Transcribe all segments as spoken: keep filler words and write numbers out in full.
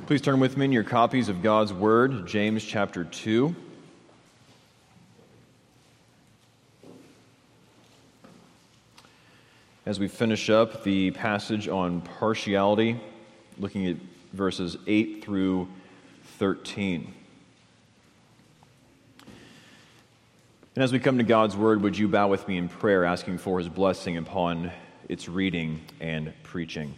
Please turn with me in your copies of God's Word, James chapter two. As we finish up the passage on partiality, looking at verses eight through thirteen. And as we come to God's Word, would you bow with me in prayer, asking for His blessing upon its reading and preaching.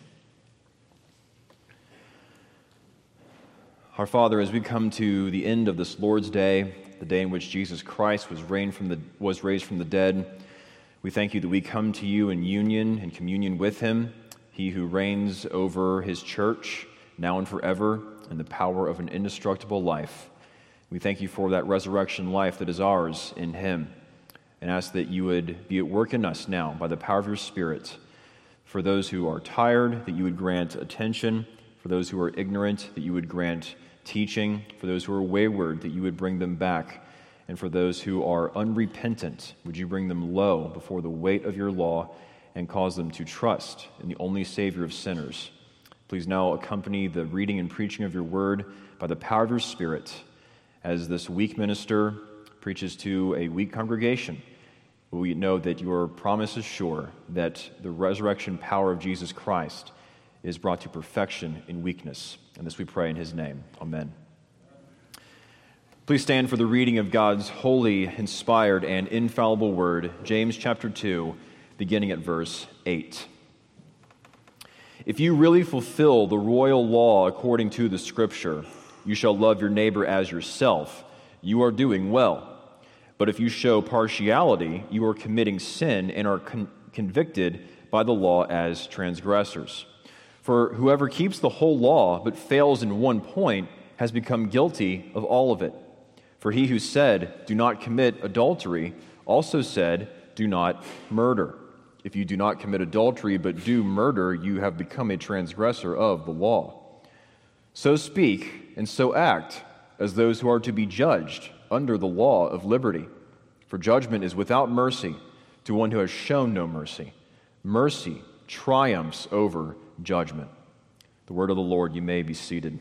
Our Father, as we come to the end of this Lord's Day, the day in which Jesus Christ was raised from the, was raised from the dead, we thank you that we come to you in union and communion with Him, He who reigns over His church now and forever in the power of an indestructible life. We thank you for that resurrection life that is ours in Him, and ask that you would be at work in us now by the power of your Spirit. For those who are tired, that you would grant attention. For those who are ignorant, that you would grant teaching. For those who are wayward, that you would bring them back. And for those who are unrepentant, would you bring them low before the weight of your law and cause them to trust in the only Savior of sinners. Please now accompany the reading and preaching of your word by the power of your Spirit, as this weak minister preaches to a weak congregation. We know that your promise is sure, that the resurrection power of Jesus Christ is brought to perfection in weakness. And this we pray in His name. Amen. Please stand for the reading of God's holy, inspired, and infallible word, James chapter two, beginning at verse eight. If you really fulfill the royal law according to the Scripture, you shall love your neighbor as yourself, you are doing well. But if you show partiality, you are committing sin and are con- convicted by the law as transgressors. For whoever keeps the whole law but fails in one point has become guilty of all of it. For he who said, "Do not commit adultery," also said, "Do not murder." If you do not commit adultery but do murder, you have become a transgressor of the law. So speak and so act as those who are to be judged under the law of liberty. For judgment is without mercy to one who has shown no mercy. Mercy triumphs over judgment. The word of the Lord. You may be seated.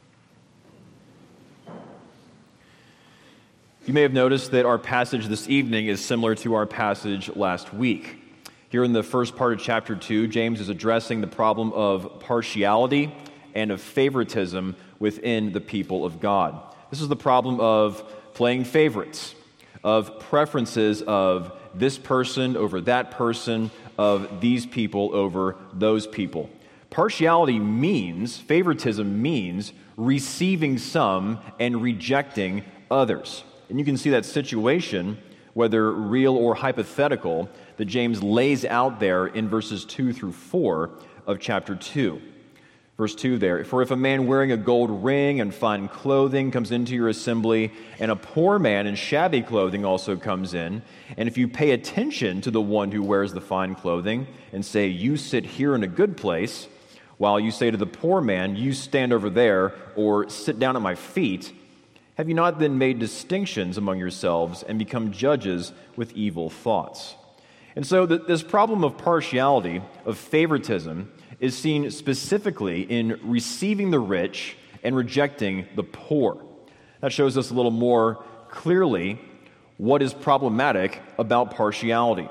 You may have noticed that our passage this evening is similar to our passage last week. Here in the first part of chapter two, James is addressing the problem of partiality and of favoritism within the people of God. This is the problem of playing favorites, of preferences of this person over that person, of these people over those people. Partiality means, favoritism means, receiving some and rejecting others. And you can see that situation, whether real or hypothetical, that James lays out there in verses two through four of chapter two. Verse two there, "For if a man wearing a gold ring and fine clothing comes into your assembly, and a poor man in shabby clothing also comes in, and if you pay attention to the one who wears the fine clothing, and say, 'You sit here in a good place,' while you say to the poor man, 'You stand over there,' or 'Sit down at my feet,' have you not then made distinctions among yourselves and become judges with evil thoughts?" And so th- this problem of partiality, of favoritism, is seen specifically in receiving the rich and rejecting the poor. That shows us a little more clearly what is problematic about partiality.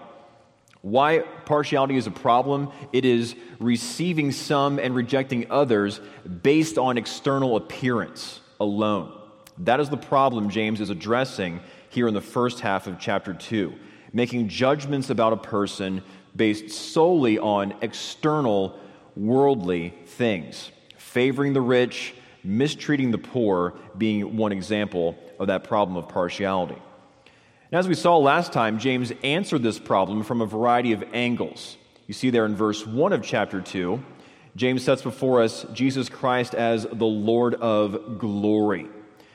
Why partiality is a problem? It is receiving some and rejecting others based on external appearance alone. That is the problem James is addressing here in the first half of chapter two, making judgments about a person based solely on external worldly things, favoring the rich, mistreating the poor being one example of that problem of partiality. And as we saw last time, James answered this problem from a variety of angles. You see there in verse one of chapter two, James sets before us Jesus Christ as the Lord of glory,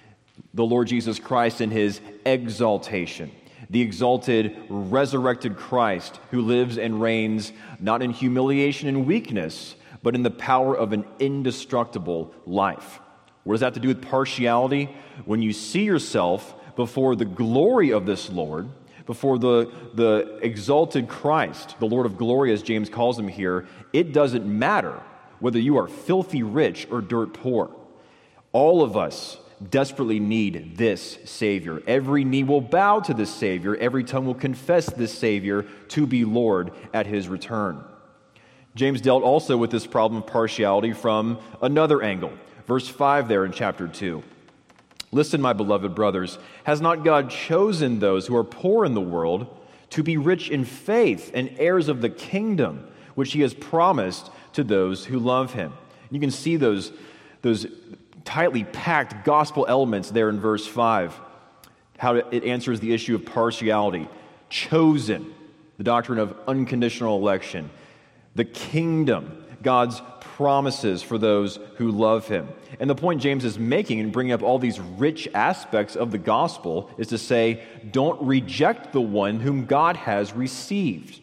the Lord Jesus Christ in His exaltation, the exalted, resurrected Christ who lives and reigns not in humiliation and weakness, but in the power of an indestructible life. What does that have to do with partiality? When you see yourself before the glory of this Lord, before the, the exalted Christ, the Lord of glory as James calls him here, it doesn't matter whether you are filthy rich or dirt poor. All of us desperately need this Savior. Every knee will bow to this Savior. Every tongue will confess this Savior to be Lord at his return. James dealt also with this problem of partiality from another angle. Verse five there in chapter two. Listen, my beloved brothers, has not God chosen those who are poor in the world to be rich in faith and heirs of the kingdom, which he has promised to those who love him? You can see those, those tightly packed gospel elements there in verse five, how it answers the issue of partiality. Chosen, the doctrine of unconditional election. The kingdom, God's promises for those who love him. And the point James is making in bringing up all these rich aspects of the gospel is to say, don't reject the one whom God has received.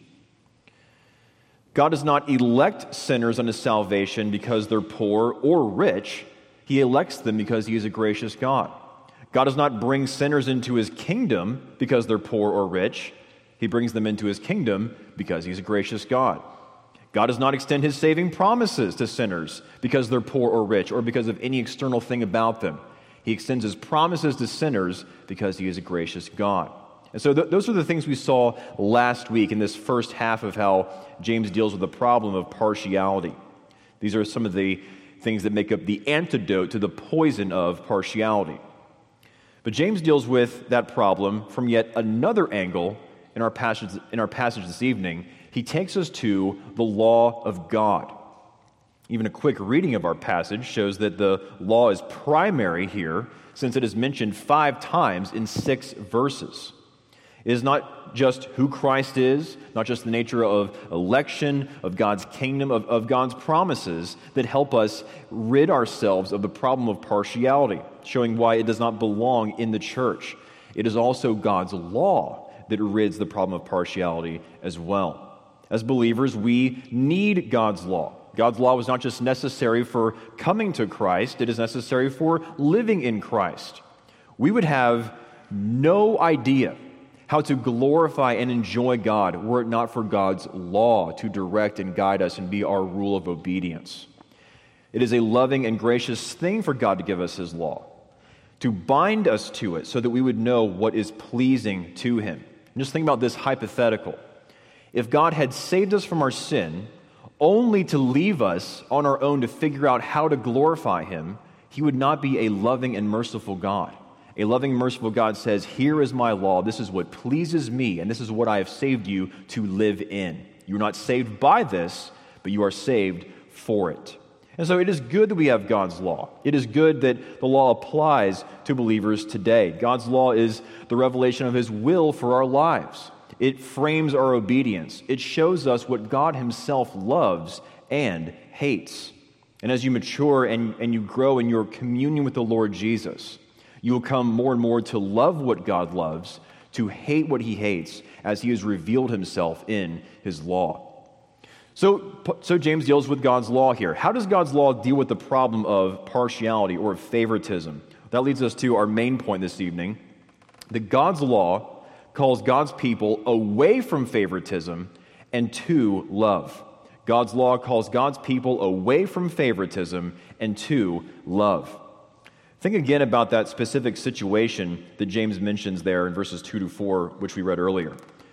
God does not elect sinners unto salvation because they're poor or rich. He elects them because he is a gracious God. God does not bring sinners into his kingdom because they're poor or rich. He brings them into his kingdom because he's a gracious God. God does not extend his saving promises to sinners because they're poor or rich or because of any external thing about them. He extends his promises to sinners because he is a gracious God. And so th- those are the things we saw last week in this first half of how James deals with the problem of partiality. These are some of the things that make up the antidote to the poison of partiality. But James deals with that problem from yet another angle in our passage, in our passage this evening. He takes us to the law of God. Even a quick reading of our passage shows that the law is primary here, since it is mentioned five times in six verses. It is not just who Christ is, not just the nature of election, of God's kingdom, of, of God's promises that help us rid ourselves of the problem of partiality, showing why it does not belong in the church. It is also God's law that rids the problem of partiality as well. As believers, we need God's law. God's law was not just necessary for coming to Christ, it is necessary for living in Christ. We would have no idea how to glorify and enjoy God were it not for God's law to direct and guide us and be our rule of obedience. It is a loving and gracious thing for God to give us his law, to bind us to it so that we would know what is pleasing to him. And just think about this hypothetical. If God had saved us from our sin only to leave us on our own to figure out how to glorify him, he would not be a loving and merciful God. A loving and merciful God says, here is my law, this is what pleases me, and this is what I have saved you to live in. You are not saved by this, but you are saved for it. And so it is good that we have God's law. It is good that the law applies to believers today. God's law is the revelation of his will for our lives. It frames our obedience. It shows us what God himself loves and hates. And as you mature and, and you grow in your communion with the Lord Jesus, you will come more and more to love what God loves, to hate what he hates, as he has revealed himself in his law. So, so James deals with God's law here. How does God's law deal with the problem of partiality or favoritism? That leads us to our main point this evening, that God's law calls God's people away from favoritism and to love. God's law calls God's people away from favoritism and to love. Think again about that specific situation that James mentions there in verses two to four, which we read earlier.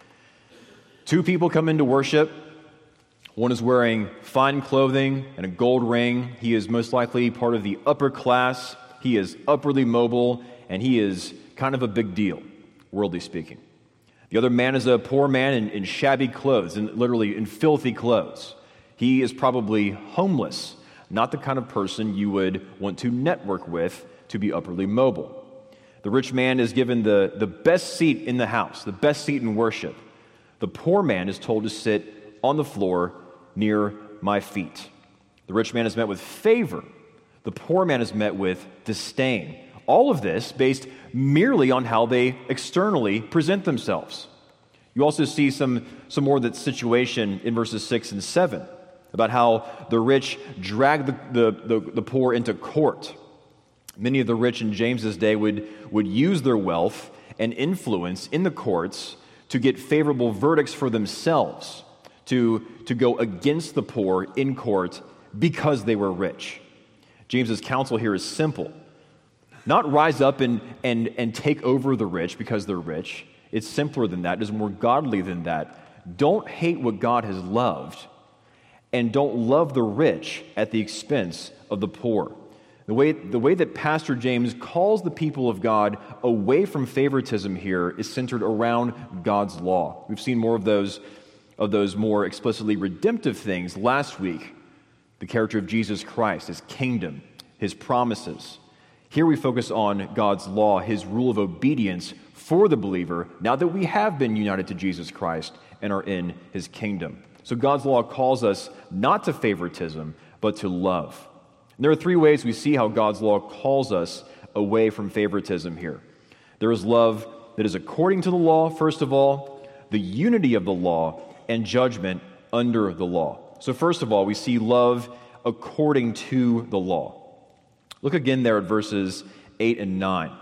Two people come into worship. One is wearing fine clothing and a gold ring. He is most likely part of the upper class. He is upwardly mobile, and he is kind of a big deal, worldly speaking. The other man is a poor man in, in shabby clothes, and literally in filthy clothes. He is probably homeless, not the kind of person you would want to network with to be upwardly mobile. The rich man is given the, the best seat in the house, the best seat in worship. The poor man is told to sit on the floor near my feet. The rich man is met with favor. The poor man is met with disdain. All of this based merely on how they externally present themselves. You also see some, some more of that situation in verses six and seven, about how the rich drag the, the, the, the poor into court. Many of the rich in James's day would, would use their wealth and influence in the courts to get favorable verdicts for themselves, to, to go against the poor in court because they were rich. James's counsel here is simple. Not rise up and, and, and take over the rich because they're rich. It's simpler than that. It is more godly than that. Don't hate what God has loved, and don't love the rich at the expense of the poor. The way, the way that Pastor James calls the people of God away from favoritism here is centered around God's law. We've seen more of those, of those more explicitly redemptive things last week. The character of Jesus Christ, His kingdom, His promises. Here we focus on God's law, His rule of obedience for the believer, now that we have been united to Jesus Christ and are in His kingdom. So God's law calls us not to favoritism, but to love. And there are three ways we see how God's law calls us away from favoritism here. There is love that is according to the law, first of all, the unity of the law, and judgment under the law. So first of all, we see love according to the law. Look again there at verses eight and nine.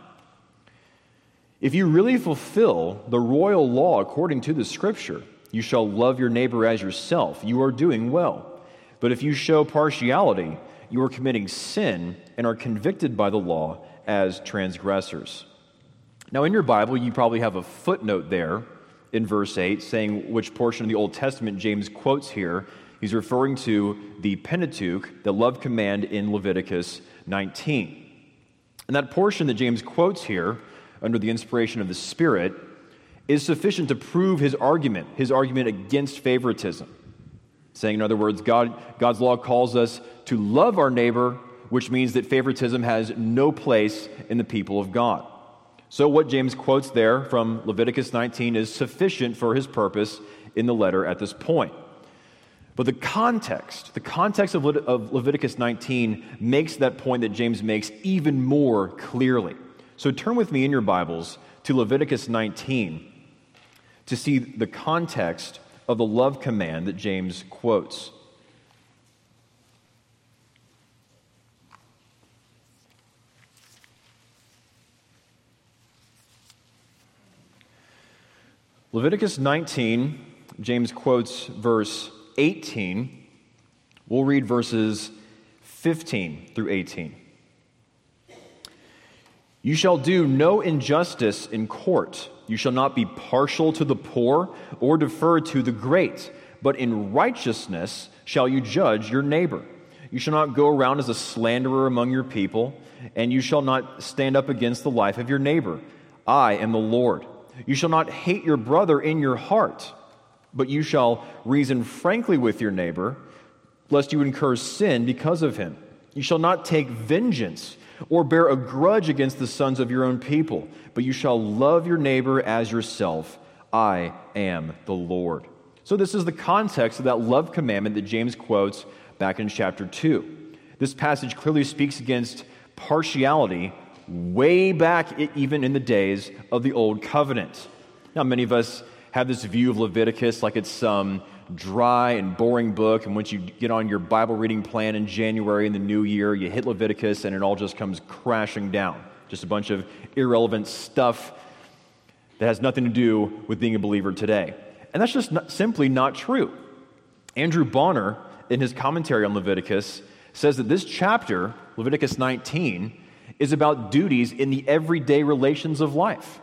If you really fulfill the royal law according to the Scripture, you shall love your neighbor as yourself. You are doing well. But if you show partiality, you are committing sin and are convicted by the law as transgressors. Now, in your Bible, you probably have a footnote there in verse eight saying which portion of the Old Testament James quotes here. He's referring to the Pentateuch, the love command in Leviticus nineteen. And that portion that James quotes here, under the inspiration of the Spirit, is sufficient to prove his argument, his argument against favoritism. Saying, in other words, God, God's law calls us to love our neighbor, which means that favoritism has no place in the people of God. So what James quotes there from Leviticus nineteen is sufficient for his purpose in the letter at this point. But the context, the context of, Le- of Leviticus nineteen makes that point that James makes even more clearly. So turn with me in your Bibles to Leviticus nineteen to see the context of the love command that James quotes. Leviticus nineteen, James quotes verse eighteen. We'll read verses fifteen through eighteen. You shall do no injustice in court. You shall not be partial to the poor or defer to the great, but in righteousness shall you judge your neighbor. You shall not go around as a slanderer among your people, and you shall not stand up against the life of your neighbor. I am the Lord. You shall not hate your brother in your heart, but you shall reason frankly with your neighbor, lest you incur sin because of him. You shall not take vengeance or bear a grudge against the sons of your own people, but you shall love your neighbor as yourself. I am the Lord. So this is the context of that love commandment that James quotes back in chapter two. This passage clearly speaks against partiality way back even in the days of the Old Covenant. Now, many of us have this view of Leviticus like it's some dry and boring book, and once you get on your Bible reading plan in January in the new year, you hit Leviticus and it all just comes crashing down. Just a bunch of irrelevant stuff that has nothing to do with being a believer today. And that's just not, simply not true. Andrew Bonner, in his commentary on Leviticus, says that this chapter, Leviticus nineteen, is about duties in the everyday relations of life.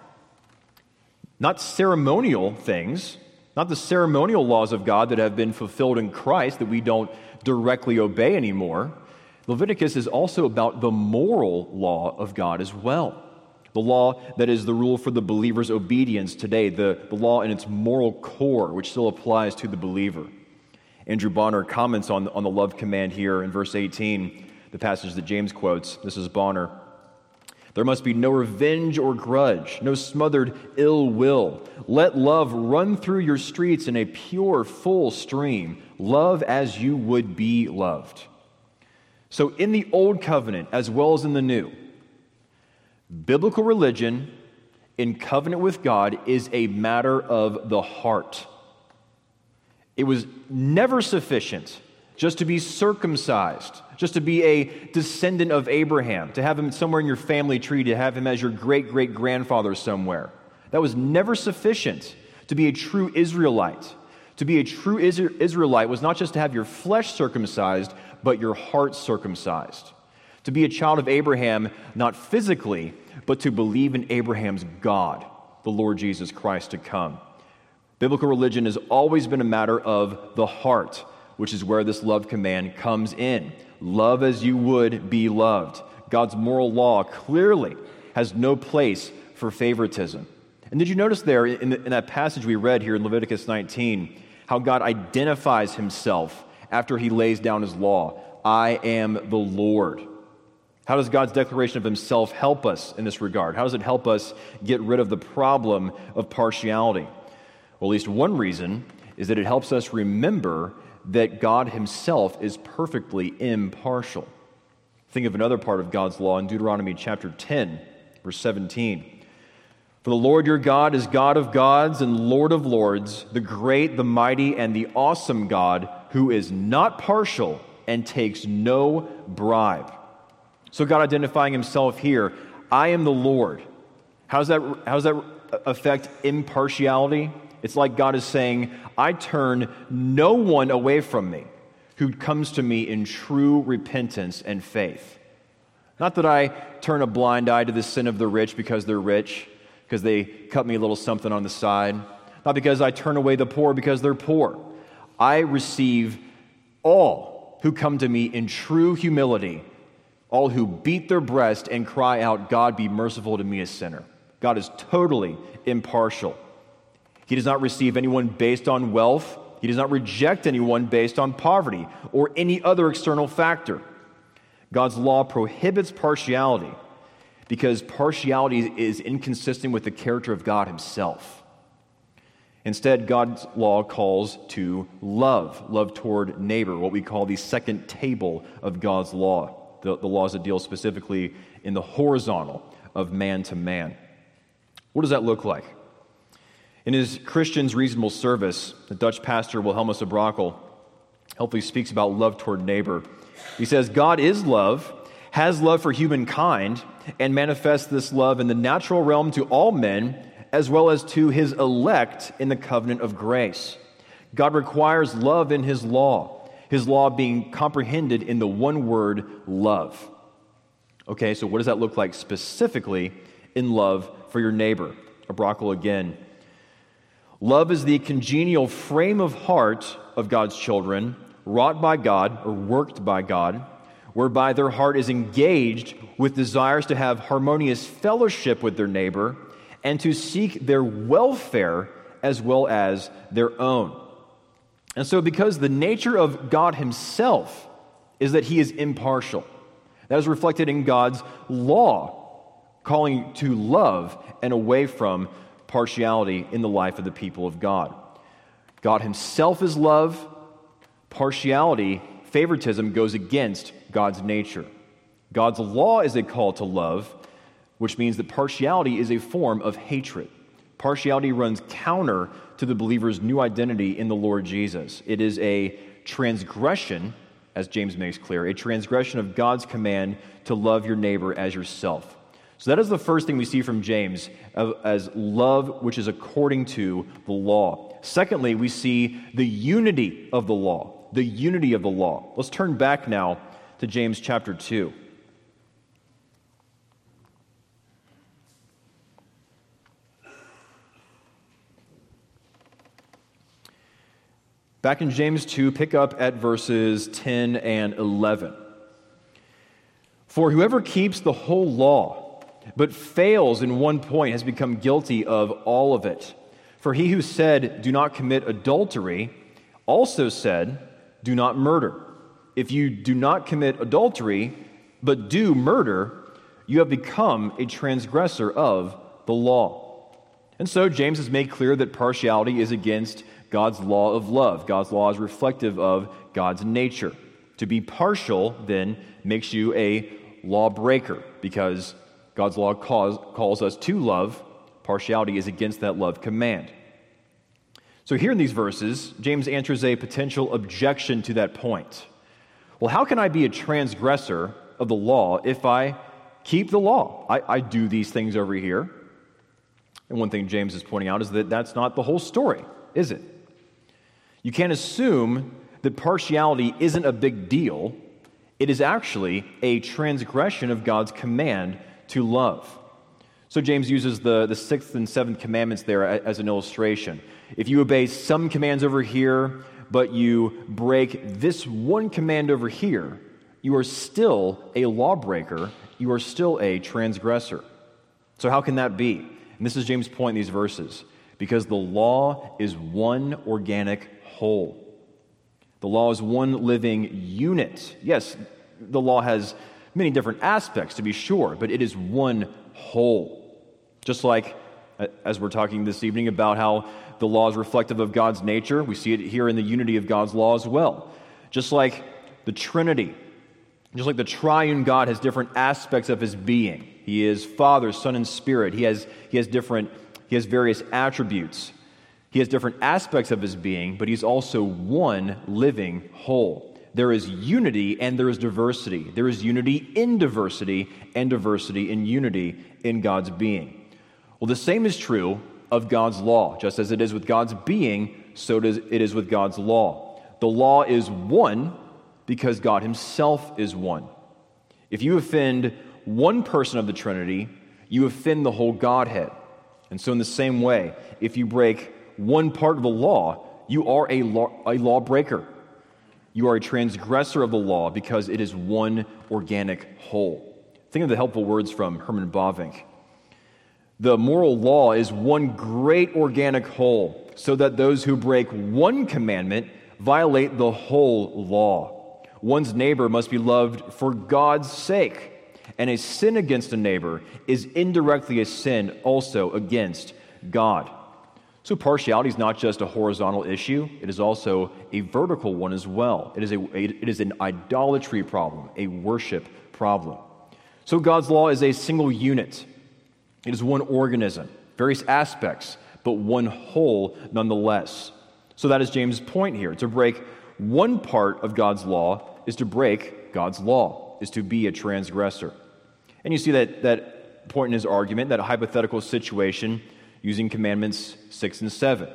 Not ceremonial things, not the ceremonial laws of God that have been fulfilled in Christ that we don't directly obey anymore. Leviticus is also about the moral law of God as well. The law that is the rule for the believer's obedience today, the, the law in its moral core, which still applies to the believer. Andrew Bonner comments on, on the love command here in verse eighteen, the passage that James quotes. This is Bonner. There must be no revenge or grudge, no smothered ill will. Let love run through your streets in a pure, full stream. Love as you would be loved. So in the Old Covenant, as well as in the New, biblical religion in covenant with God is a matter of the heart. It was never sufficient just to be circumcised, just to be a descendant of Abraham, to have him somewhere in your family tree, to have him as your great-great-grandfather somewhere. That was never sufficient to be a true Israelite. To be a true Israelite was not just to have your flesh circumcised, but your heart circumcised. To be a child of Abraham, not physically, but to believe in Abraham's God, the Lord Jesus Christ to come. Biblical religion has always been a matter of the heart, which is where this love command comes in. Love as you would be loved. God's moral law clearly has no place for favoritism. And did you notice there in, the, in that passage we read here in Leviticus nineteen, how God identifies himself after he lays down his law? I am the Lord. How does God's declaration of himself help us in this regard? How does it help us get rid of the problem of partiality? Well, at least one reason is that it helps us remember that God himself is perfectly impartial. Think of another part of God's law in Deuteronomy chapter ten, verse seventeen. For the Lord your God is God of gods and Lord of lords, the great, the mighty, and the awesome God, who is not partial and takes no bribe. So God identifying himself here, I am the Lord. How does that, how does that affect impartiality? It's like God is saying, I turn no one away from me who comes to me in true repentance and faith. Not that I turn a blind eye to the sin of the rich because they're rich, because they cut me a little something on the side. Not because I turn away the poor because they're poor. I receive all who come to me in true humility, all who beat their breast and cry out, God, be merciful to me, a sinner. God is totally impartial. He does not receive anyone based on wealth. He does not reject anyone based on poverty or any other external factor. God's law prohibits partiality because partiality is inconsistent with the character of God himself. Instead, God's law calls to love, love toward neighbor, what we call the second table of God's law, the, the laws that deal specifically in the horizontal of man to man. What does that look like? In his Christians Reasonable Service, the Dutch pastor Wilhelmus of Brakel helpfully speaks about love toward neighbor. He says, God is love, has love for humankind, and manifests this love in the natural realm to all men, as well as to his elect in the covenant of grace. God requires love in his law, his law being comprehended in the one word, love. Okay, so what does that look like specifically in love for your neighbor? Brakel again. Love is the congenial frame of heart of God's children, wrought by God or worked by God, whereby their heart is engaged with desires to have harmonious fellowship with their neighbor and to seek their welfare as well as their own. And so because the nature of God himself is that he is impartial, that is reflected in God's law, calling to love and away from partiality in the life of the people of God. God himself is love. Partiality, favoritism, goes against God's nature. God's law is a call to love, which means that partiality is a form of hatred. Partiality runs counter to the believer's new identity in the Lord Jesus. It is a transgression, as James makes clear, a transgression of God's command to love your neighbor as yourself. So that is the first thing we see from James as love which is according to the law. Secondly, we see the unity of the law, the unity of the law. Let's turn back now to James chapter two. Back in James two, pick up at verses ten and eleven. For whoever keeps the whole law, but fails in one point, has become guilty of all of it. For he who said, do not commit adultery, also said, do not murder. If you do not commit adultery, but do murder, you have become a transgressor of the law. And so James has made clear that partiality is against God's law of love. God's law is reflective of God's nature. To be partial, then, makes you a lawbreaker, because God's law calls, calls us to love. Partiality is against that love command. So here in these verses, James answers a potential objection to that point. Well, how can I be a transgressor of the law if I keep the law? I, I do these things over here. And one thing James is pointing out is that that's not the whole story, is it? You can't assume that partiality isn't a big deal It is actually a transgression of God's command to love. So James uses the, the sixth and seventh commandments there as an illustration. If you obey some commands over here, but you break this one command over here, you are still a lawbreaker. You are still a transgressor. So how can that be? And this is James' point in these verses. Because the law is one organic whole. The law is one living unit. Yes, the law has many different aspects, to be sure, but it is one whole. Just like, as we're talking this evening about how the law is reflective of God's nature, we see it here in the unity of God's law as well. Just like the Trinity, just like the triune God has different aspects of his being. He is Father, Son, and Spirit. He has, he has different He has various attributes. He has different aspects of his being, but he's also one living whole. There is unity and there is diversity. There is unity in diversity and diversity in unity in God's being. Well, the same is true of God's law. Just as it is with God's being, so does it is with God's law. The law is one because God himself is one. If you offend one person of the Trinity, you offend the whole Godhead. And so in the same way, if you break one part of the law, you are a law, a lawbreaker. You are a transgressor of the law because it is one organic whole. Think of the helpful words from Herman Bavinck. The moral law is one great organic whole, so that those who break one commandment violate the whole law. One's neighbor must be loved for God's sake. And a sin against a neighbor is indirectly a sin also against God. So partiality is not just a horizontal issue, it is also a vertical one as well. It is, a, it is an idolatry problem, a worship problem. So God's law is a single unit. It is one organism, various aspects, but one whole nonetheless. So that is James' point here. To break one part of God's law is to break God's law, is to be a transgressor. And you see that, that point in his argument, that hypothetical situation using commandments six and seven.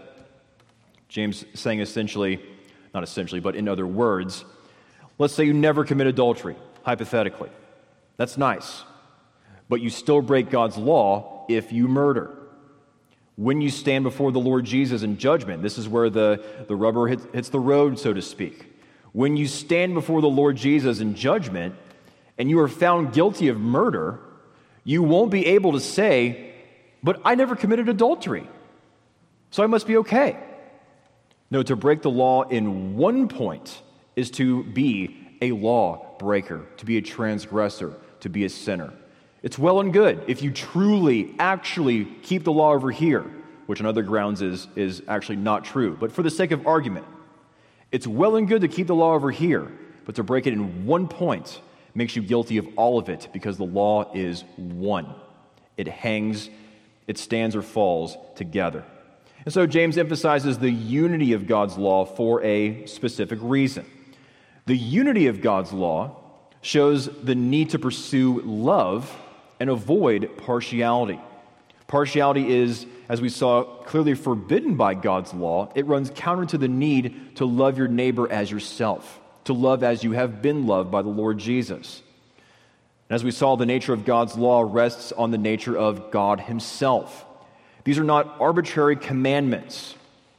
James saying essentially, not essentially, but in other words, let's say you never commit adultery, hypothetically. That's nice. But you still break God's law if you murder. When you stand before the Lord Jesus in judgment, this is where the, the rubber hits, hits the road, so to speak. When you stand before the Lord Jesus in judgment, and you are found guilty of murder, you won't be able to say, but I never committed adultery, so I must be okay. No, to break the law in one point is to be a law breaker, to be a transgressor, to be a sinner. It's well and good if you truly, actually keep the law over here, which on other grounds is, is actually not true. But for the sake of argument, it's well and good to keep the law over here, but to break it in one point makes you guilty of all of it because the law is one. It hangs, it stands or falls together. And so James emphasizes the unity of God's law for a specific reason. The unity of God's law shows the need to pursue love and avoid partiality. Partiality is, as we saw, clearly forbidden by God's law. It runs counter to the need to love your neighbor as yourself, to love as you have been loved by the Lord Jesus. And as we saw, the nature of God's law rests on the nature of God himself. These are not arbitrary commandments,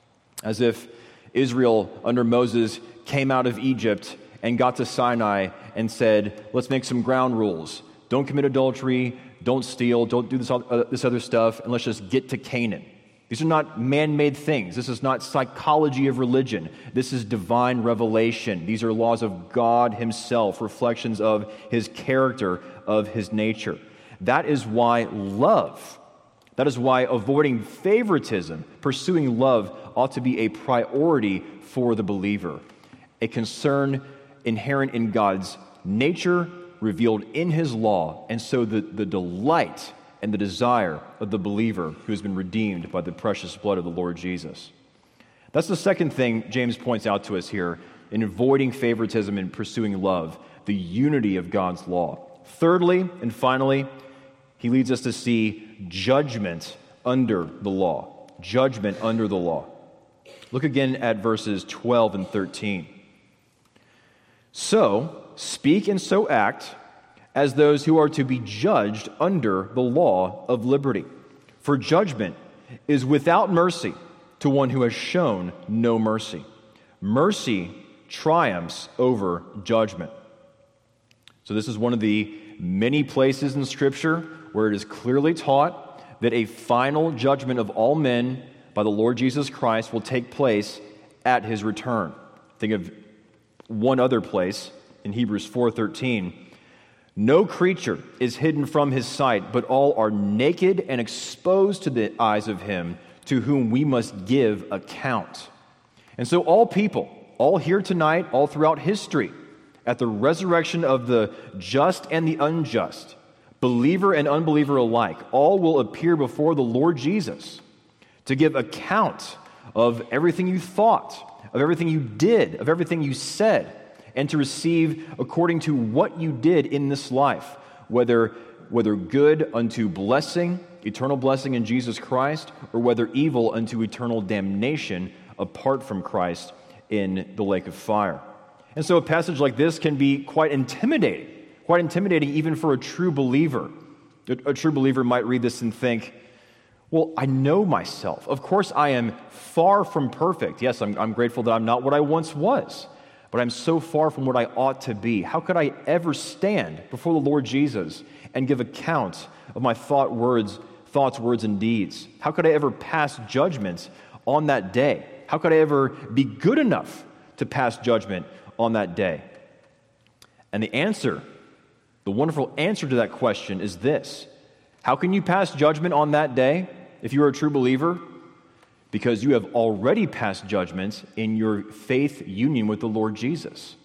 as if Israel under Moses came out of Egypt and got to Sinai and said, let's make some ground rules. Don't commit adultery, don't steal, don't do this, uh, this other stuff, and let's just get to Canaan. These are not man-made things. This is not psychology of religion. This is divine revelation. These are laws of God himself, reflections of his character, of his nature. That is why love, that is why avoiding favoritism, pursuing love, ought to be a priority for the believer, a concern inherent in God's nature, revealed in his law, and so the, the delight and the desire of the believer who has been redeemed by the precious blood of the Lord Jesus. That's the second thing James points out to us here in avoiding favoritism and pursuing love, the unity of God's law. Thirdly, and finally, he leads us to see judgment under the law. Judgment under the law. Look again at verses twelve and thirteen. So, speak and so act as those who are to be judged under the law of liberty. For judgment is without mercy to one who has shown no mercy. Mercy triumphs over judgment. So this is one of the many places in Scripture where it is clearly taught that a final judgment of all men by the Lord Jesus Christ will take place at his return. Think of one other place in Hebrews four thirteen. No creature is hidden from his sight, but all are naked and exposed to the eyes of him to whom we must give account. And so all people, all here tonight, all throughout history, at the resurrection of the just and the unjust, believer and unbeliever alike, all will appear before the Lord Jesus to give account of everything you thought, of everything you did, of everything you said, and to receive according to what you did in this life, whether, whether good unto blessing, eternal blessing in Jesus Christ, or whether evil unto eternal damnation apart from Christ in the lake of fire. And so a passage like this can be quite intimidating, quite intimidating even for a true believer. A, a true believer might read this and think, well, I know myself. Of course, I am far from perfect. Yes, I'm, I'm grateful that I'm not what I once was, but I'm so far from what I ought to be. How could I ever stand before the Lord Jesus and give account of my thought, words, thoughts, words, and deeds? How could I ever pass judgment on that day? How could I ever be good enough to pass judgment on that day? And the answer, the wonderful answer to that question is this. How can you pass judgment on that day if you are a true believer? Because you have already passed judgment in your faith union with the Lord Jesus.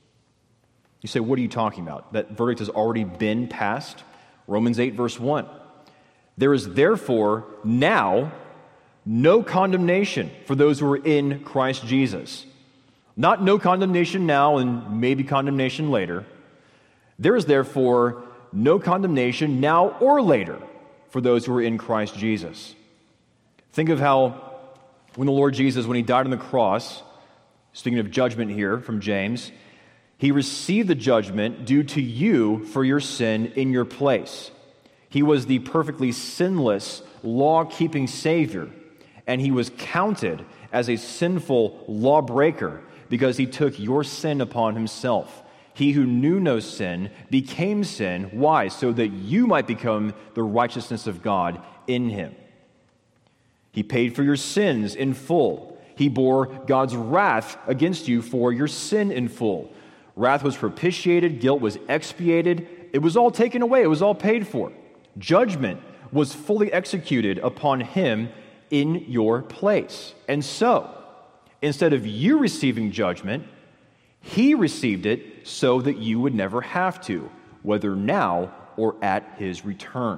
You say, what are you talking about? That verdict has already been passed? Romans eight, verse one. There is therefore now no condemnation for those who are in Christ Jesus. Not no condemnation now and maybe condemnation later. There is therefore no condemnation now or later for those who are in Christ Jesus. Think of how when the Lord Jesus, when he died on the cross, speaking of judgment here from James, he received the judgment due to you for your sin in your place. He was the perfectly sinless, law-keeping Savior, and he was counted as a sinful lawbreaker because he took your sin upon himself. He who knew no sin became sin. Why? So that you might become the righteousness of God in him. He paid for your sins in full. He bore God's wrath against you for your sin in full. Wrath was propitiated, guilt was expiated. It was all taken away. It was all paid for. Judgment was fully executed upon him in your place. And so, instead of you receiving judgment, he received it so that you would never have to, whether now or at his return.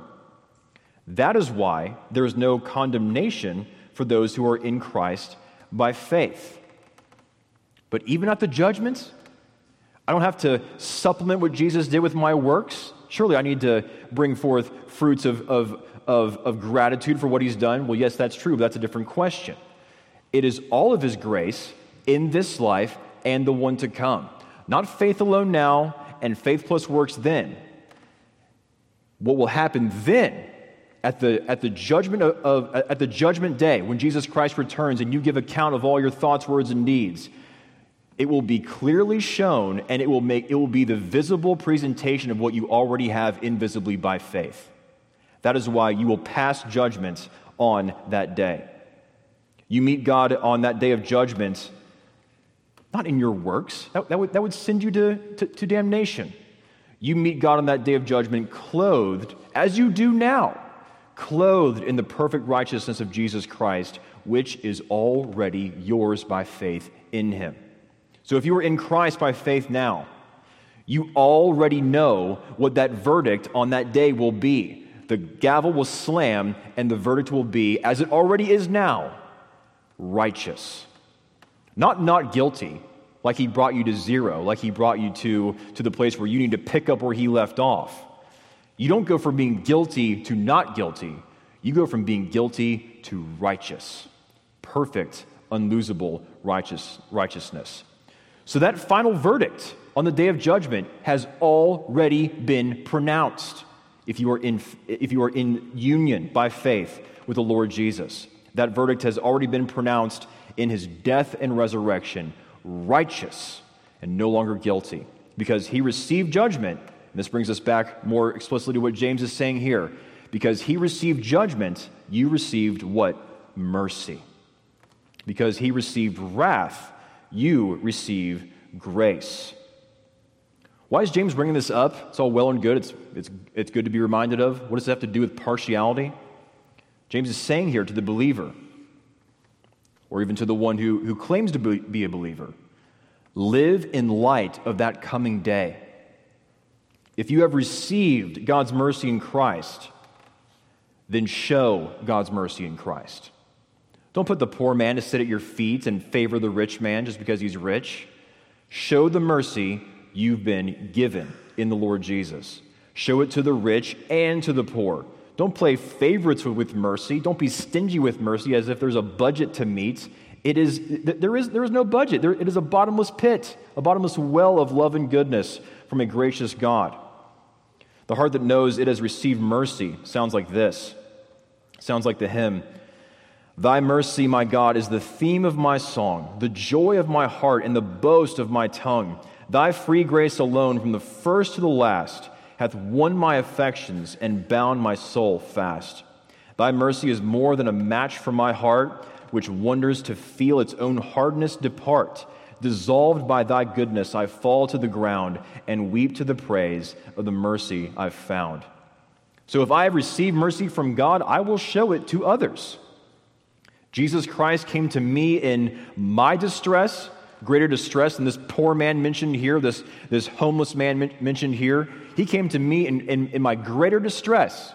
That is why there is no condemnation for those who are in Christ by faith. But even at the judgment, I don't have to supplement what Jesus did with my works. Surely I need to bring forth fruits of, of, of, of gratitude for what he's done. Well, yes, that's true, but that's a different question. It is all of his grace in this life and the one to come. Not faith alone now and faith plus works then. What will happen then at the at the judgment of, of at the judgment day when Jesus Christ returns and you give account of all your thoughts, words, and deeds, it will be clearly shown and it will make it will be the visible presentation of what you already have invisibly by faith. That is why you will pass judgment on that day. You meet God on that day of judgment, not in your works. That, that, would, that would send you to, to, to damnation. You meet God on that day of judgment clothed, as you do now, clothed in the perfect righteousness of Jesus Christ, which is already yours by faith in him. So if you are in Christ by faith now, you already know what that verdict on that day will be. The gavel will slam and the verdict will be, as it already is now, righteous. Not not guilty, like he brought you to zero, like he brought you to, to the place where you need to pick up where he left off. You don't go from being guilty to not guilty. You go from being guilty to righteous. Perfect, unlosable righteous, righteousness. So that final verdict on the day of judgment has already been pronounced if you are in, if you are in union by faith with the Lord Jesus. That verdict has already been pronounced in his death and resurrection, righteous and no longer guilty, because he received judgment. And this brings us back more explicitly to what James is saying here. Because he received judgment, you received what? Mercy. Because he received wrath, you receive grace. Why is James bringing this up? It's all well and good. It's, it's, it's good to be reminded of. What does it have to do with partiality? James is saying here to the believer, or even to the one who, who claims to be, be a believer, live in light of that coming day. If you have received God's mercy in Christ, then show God's mercy in Christ. Don't put the poor man to sit at your feet and favor the rich man just because he's rich. Show the mercy you've been given in the Lord Jesus. Show it to the rich and to the poor. Don't play favorites with mercy. Don't be stingy with mercy as if there's a budget to meet. It is, there is, there is no budget. There, it is a bottomless pit, a bottomless well of love and goodness from a gracious God. The heart that knows it has received mercy sounds like this. Sounds like the hymn, "Thy mercy, my God, is the theme of my song, the joy of my heart and the boast of my tongue. Thy free grace alone, from the first to the last, hath won my affections and bound my soul fast. Thy mercy is more than a match for my heart, which wonders to feel its own hardness depart. Dissolved by thy goodness, I fall to the ground and weep to the praise of the mercy I've found." So if I have received mercy from God, I will show it to others. Jesus Christ came to me in my distress, greater distress than this poor man mentioned here, this, this homeless man men- mentioned here. He came to me in, in, in my greater distress.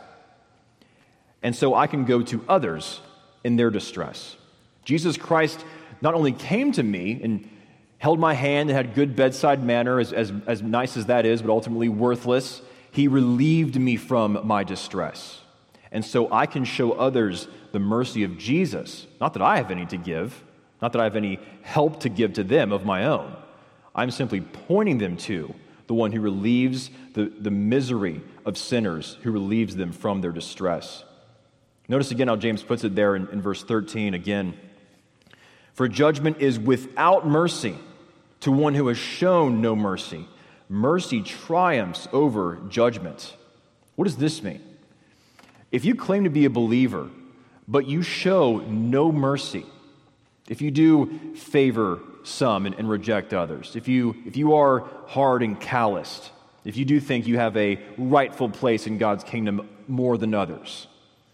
And so I can go to others in their distress. Jesus Christ not only came to me and held my hand and had good bedside manner, as, as, as nice as that is, but ultimately worthless. He relieved me from my distress. And so I can show others the mercy of Jesus. Not that I have any to give, not that I have any help to give to them of my own. I'm simply pointing them to the one who relieves the, the misery of sinners, who relieves them from their distress. Notice again how James puts it there in, in verse thirteen again. "For judgment is without mercy to one who has shown no mercy. Mercy triumphs over judgment." What does this mean? If you claim to be a believer, but you show no mercy, if you do favor some and, and reject others, if you, if you are hard and calloused, if you do think you have a rightful place in God's kingdom more than others,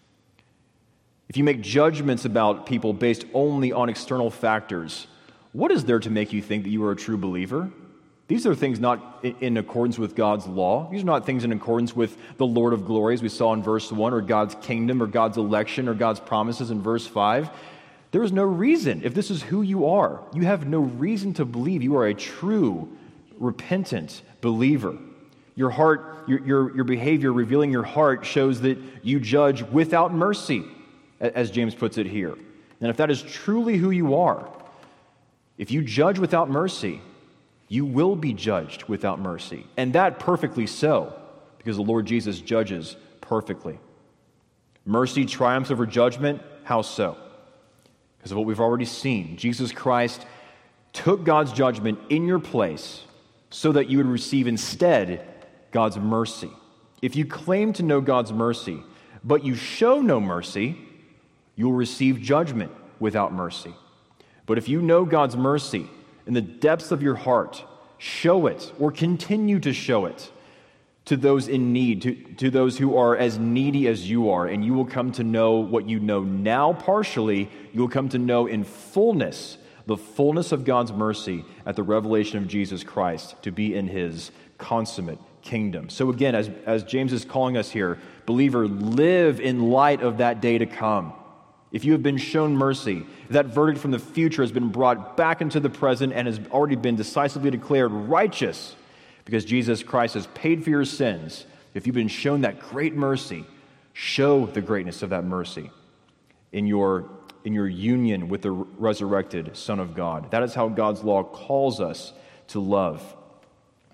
if you make judgments about people based only on external factors, what is there to make you think that you are a true believer? These are things not in accordance with God's law. These are not things in accordance with the Lord of glory, as we saw in verse one, or God's kingdom, or God's election, or God's promises in verse five. There is no reason, if this is who you are, you have no reason to believe you are a true, repentant believer. Your heart, your, your, your behavior revealing your heart shows that you judge without mercy, as James puts it here. And if that is truly who you are, if you judge without mercy, you will be judged without mercy. And that perfectly so, because the Lord Jesus judges perfectly. Mercy triumphs over judgment. How so? Because of what we've already seen. Jesus Christ took God's judgment in your place so that you would receive instead God's mercy. If you claim to know God's mercy, but you show no mercy, you will receive judgment without mercy. But if you know God's mercy in the depths of your heart, show it or continue to show it to those in need, to, to those who are as needy as you are, and you will come to know what you know now partially, you will come to know in fullness the fullness of God's mercy at the revelation of Jesus Christ to be in his consummate kingdom. So again, as, as James is calling us here, believer, live in light of that day to come. If you have been shown mercy, if that verdict from the future has been brought back into the present and has already been decisively declared righteous because Jesus Christ has paid for your sins, if you've been shown that great mercy, show the greatness of that mercy in your, in your union with the resurrected Son of God. That is how God's law calls us to love.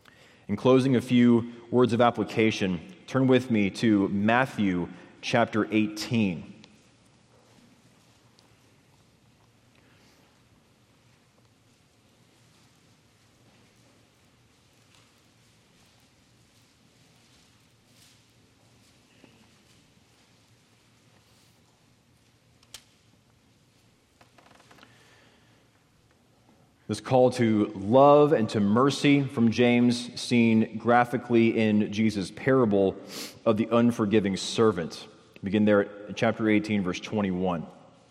In closing, a few words of application. Turn with me to Matthew chapter eighteen. This call to love and to mercy from James, seen graphically in Jesus' parable of the unforgiving servant. Begin there at chapter eighteen, verse twenty-one.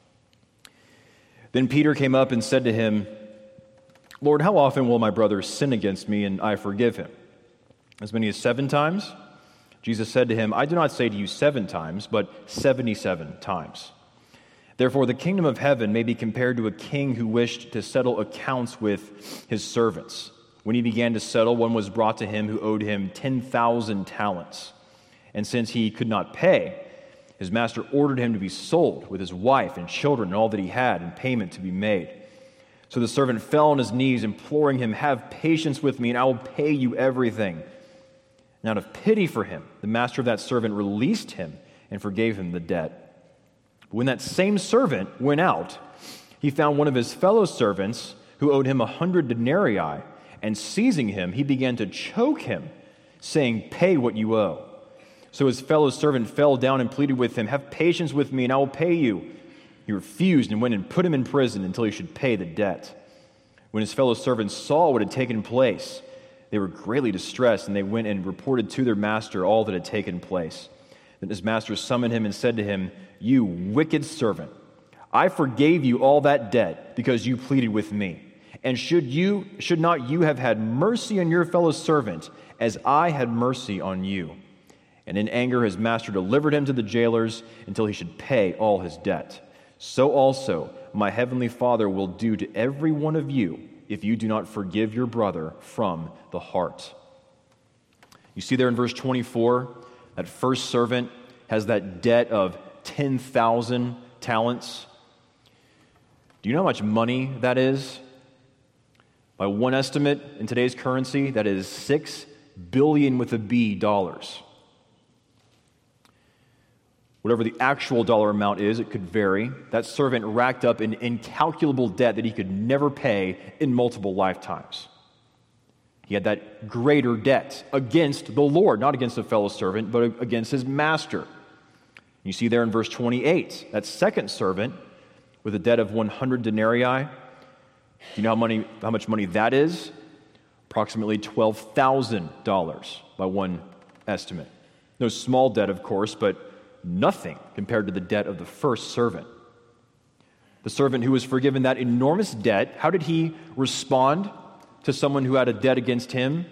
Then Peter came up and said to him, "Lord, how often will my brother sin against me and I forgive him? As many as seven times?" Jesus said to him, "I do not say to you seven times, but seventy-seven times. Therefore, the kingdom of heaven may be compared to a king who wished to settle accounts with his servants. When he began to settle, one was brought to him who owed him ten thousand talents. And since he could not pay, his master ordered him to be sold with his wife and children and all that he had, and payment to be made. So the servant fell on his knees, imploring him, 'Have patience with me, and I will pay you everything.' And out of pity for him, the master of that servant released him and forgave him the debt. When that same servant went out, he found one of his fellow servants who owed him a hundred denarii, and seizing him, he began to choke him, saying, 'Pay what you owe.' So his fellow servant fell down and pleaded with him, 'Have patience with me, and I will pay you.' He refused and went and put him in prison until he should pay the debt. When his fellow servants saw what had taken place, they were greatly distressed, and they went and reported to their master all that had taken place. Then his master summoned him and said to him, 'You wicked servant, I forgave you all that debt because you pleaded with me. And should you should not you have had mercy on your fellow servant as I had mercy on you?' And in anger his master delivered him to the jailers until he should pay all his debt. So also my heavenly Father will do to every one of you if you do not forgive your brother from the heart." You see there in verse twenty-four, that first servant has that debt of ten thousand talents. Do you know how much money that is? By one estimate, in today's currency, that is six billion with a B dollars. Whatever the actual dollar amount is, it could vary. That servant racked up an incalculable debt that he could never pay in multiple lifetimes. He had that greater debt against the Lord, not against a fellow servant, but against his master. You see there in verse twenty-eight, that second servant with a debt of one hundred denarii. Do you know how, money, how much money that is? Approximately twelve thousand dollars by one estimate. No small debt, of course, but nothing compared to the debt of the first servant. The servant who was forgiven that enormous debt, how did he respond to someone who had a debt against him?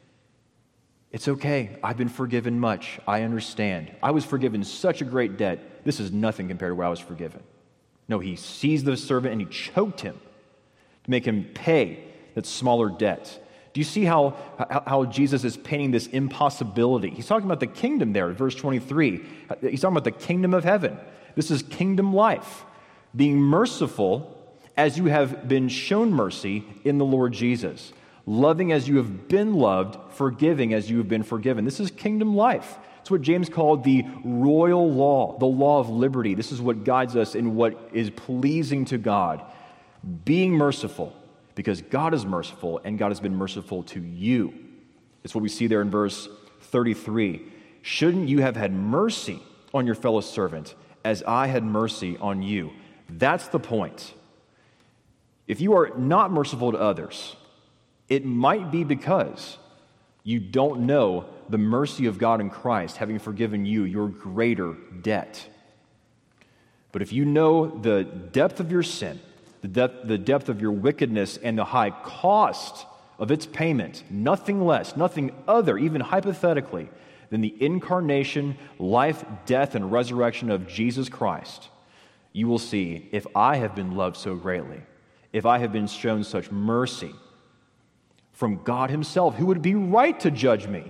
"It's okay. I've been forgiven much. I understand. I was forgiven such a great debt. This is nothing compared to what I was forgiven." No, he seized the servant and he choked him to make him pay that smaller debt. Do you see how, how, how Jesus is painting this impossibility? He's talking about the kingdom there in verse twenty-three. He's talking about the kingdom of heaven. This is kingdom life. Being merciful as you have been shown mercy in the Lord Jesus. Loving as you have been loved, forgiving as you have been forgiven. This is kingdom life. It's what James called the royal law, the law of liberty. This is what guides us in what is pleasing to God. Being merciful, because God is merciful, and God has been merciful to you. It's what we see there in verse thirty-three. "Shouldn't you have had mercy on your fellow servant, as I had mercy on you?" That's the point. If you are not merciful to others, it might be because you don't know the mercy of God in Christ, having forgiven you your greater debt. But if you know the depth of your sin, the depth, the depth of your wickedness, and the high cost of its payment, nothing less, nothing other, even hypothetically, than the incarnation, life, death, and resurrection of Jesus Christ, you will see, if I have been loved so greatly, if I have been shown such mercy from God himself, who would be right to judge me,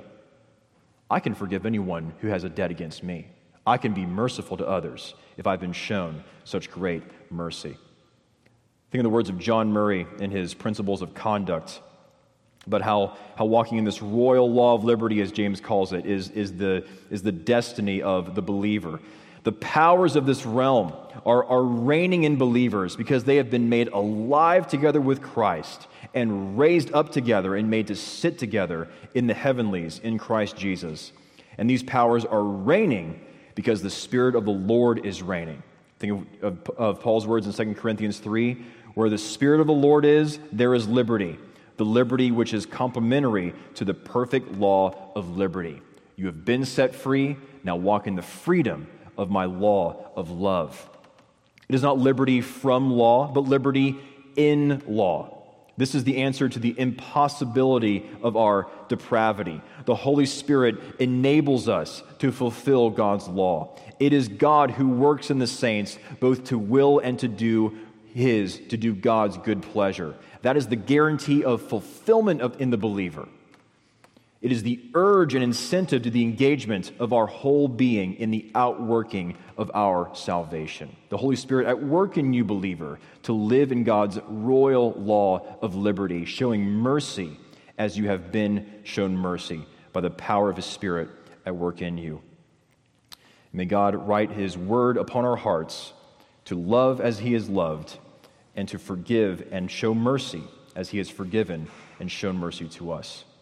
I can forgive anyone who has a debt against me. I can be merciful to others if I've been shown such great mercy. Think of the words of John Murray in his Principles of Conduct. But how, how walking in this royal law of liberty, as James calls it, is, is, the, is the destiny of the believer. The powers of this realm are, are reigning in believers because they have been made alive together with Christ and raised up together and made to sit together in the heavenlies in Christ Jesus. And these powers are reigning because the Spirit of the Lord is reigning. Think of, of, of Paul's words in Second Corinthians three, where the Spirit of the Lord is, there is liberty. The liberty which is complementary to the perfect law of liberty. You have been set free, now walk in the freedom of my law of love. It is not liberty from law, but liberty in law. This is the answer to the impossibility of our depravity. The Holy Spirit enables us to fulfill God's law. It is God who works in the saints both to will and to do His, to do God's good pleasure. That is the guarantee of fulfillment of, in the believer. It is the urge and incentive to the engagement of our whole being in the outworking of our salvation. The Holy Spirit at work in you, believer, to live in God's royal law of liberty, showing mercy as you have been shown mercy by the power of His Spirit at work in you. May God write His word upon our hearts to love as He is loved, and to forgive and show mercy as He has forgiven and shown mercy to us.